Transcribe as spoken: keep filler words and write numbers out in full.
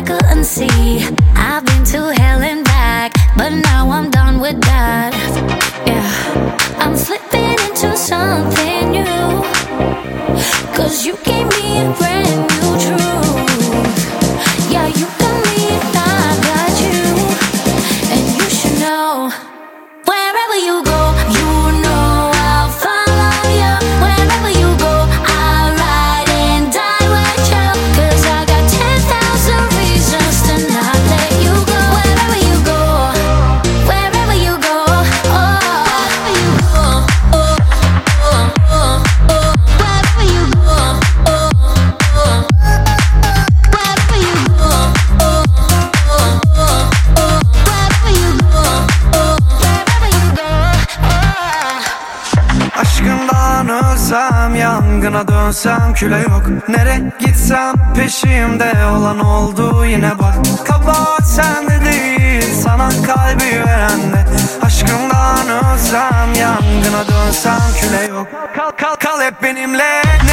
couldn't see. I've been to hell and back, but now I'm done with that. Yeah, I'm slipping into something new, cause you gave me a brand new truth. Yeah, you got me and I got you, and you should know, wherever you go, you know I'll follow you. Wherever you go, I'll ride and die with you, cause I got ten thousand reasons to not let you go. Wherever you go, wherever you go, oh, wherever you go, oh, oh, oh, oh, wherever you go, oh, oh, wherever you go, oh, oh, oh, oh, wherever you go, oh, wherever you go, oh. Aşkından ölsem, yangına dönsem küle yok. Nereye gitsem peşimde olan oldu yine bak. Kabahat sende değil, sana kalbi verende. Aşkından ölsem, yangına dönsem küle yok. Kal kal kal hep benimle.